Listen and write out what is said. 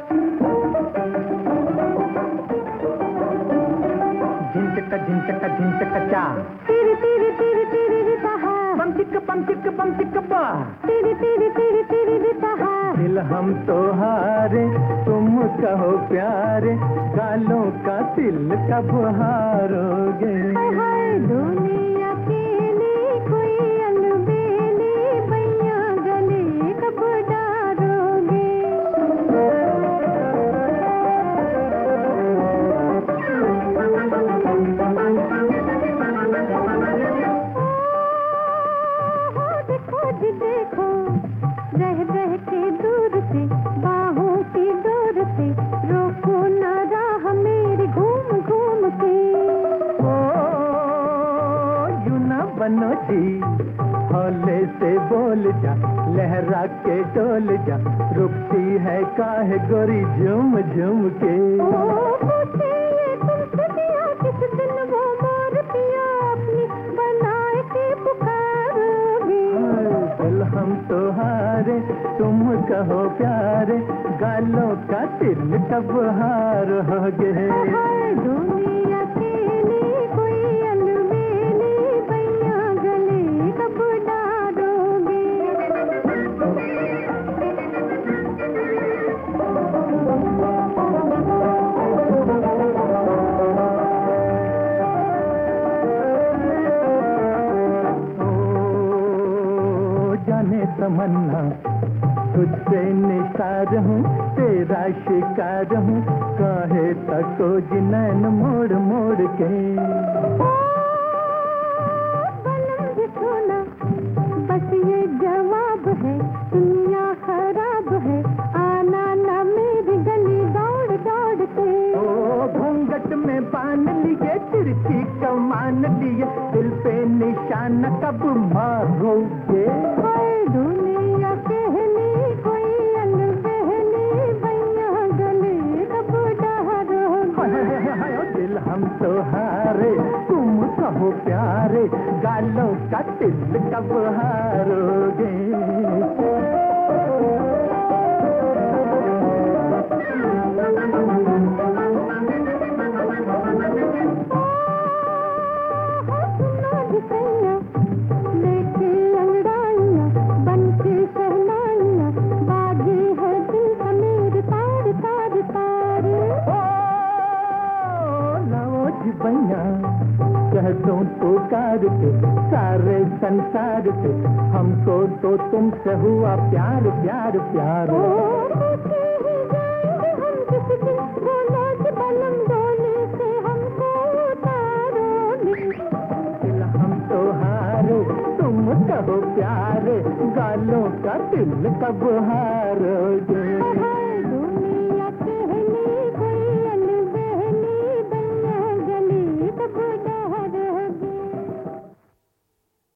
झिंचक झिंचक झिंचक चा, तिरी तिरी तिरी तिरी रितहा, बम चिक बा, तिरी तिरी तिरी तिरी रितहा। दिल हम तो हारे, तुम कहो प्यारे, गालों का तिल कब हारोगे। हाय हाय दुनिया अकेली, कोई अलबेली, बैया गले कब डारोगे। खोज देखो रह रह के दूर से, बाहों की डोर से, रोको ना राह मेरी घूम घूम के। ओ यूं ना बनो जी, हौले से बोल जा, लहरा के डोल जा, रुकती है काहे गोरी झूम झूम के। पूछे ये तुमसे दिया, किस दिन वो मोर पिया अपनी बनाए के पुकारोगे। दिल हम तो हारे, तुम कहो प्यारे, गालों का तिल कब हारोगे। हाय दुनिया अकेली, कोई अलबेली, बैया गले कब डारोगे। जाने तमन्ना, तुझसे निसार हूँ, तेरा शिकार हूँ, काहे तको जिनैन मोड़ मोड़ के। बलम देखो ना, बस ये जवाब है, दुनिया खराब है, आना ना मेरी गली दौड़ दौड़ के। ओ घूंघट में बांध लिए, तिरछी कमान लिए, दिल पे निशान कब मारोगे। हाय दुनिया कहली, कोई अनबहली, बैया गले कब डारोगे। दिल हम तो हारे, तुम कहो प्यारे, गालों का तिल कब हारोगे। लेके अंगड़ाइयाँ, बन के सहनाइयाँ, बाजे है दिल का मेरे तार तार तार। लाओ जी भैया, कह दो पुकार के सारे संसार से, हमको तो तुमसे हुआ प्यार प्यार प्यार। पूछे ही जाएंगे हम किस दिन, बोलो जी बलम डोली से हमको उतारोगे। दिल हम तो हारे, तुम कहो प्यारे, गालों का तिल कब हारोगे।